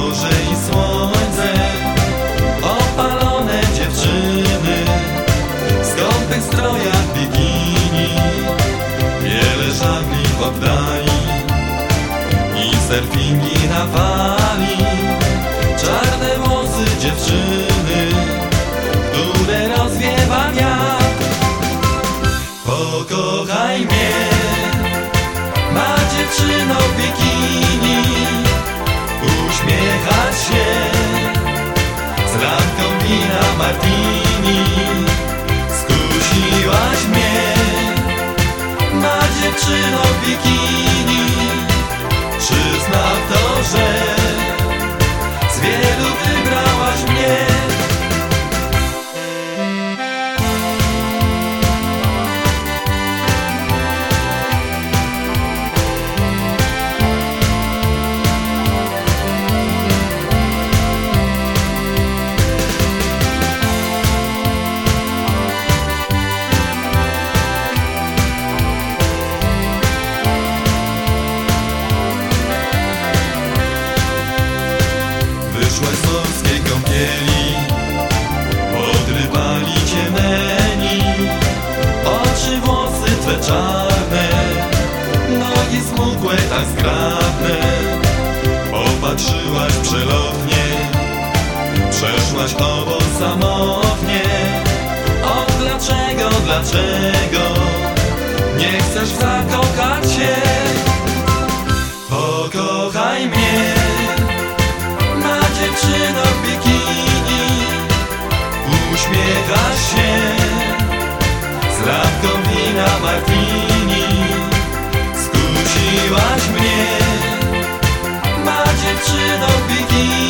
morze i słońce, opalone dziewczyny w skąpych strojach bikini, wiele żagli w oddali i surfingi na fali. Czarne włosy dziewczyny, które rozwiewa wiatr. Pokochaj mnie, ma dziewczyno w bikini, uśmiechać się z lampką wina martini. Skusiłaś mnie, ma dziewczyno w bikini, przyznam to, że z wielu wybrałaś mnie. Wyszłaś z morskiej kąpieli, odrywali cię meni. Oczy, włosy twe czarne, nogi smukłe tak zgrabne. Popatrzyłaś przelotnie, przeszłaś obok samotnie. O dlaczego nie chcesz zakochać się? Pokochaj mnie, dziewczyno w bikini, uśmiechasz się z lampką wina martini. Skusiłaś mnie, ma dziewczyno w bikini.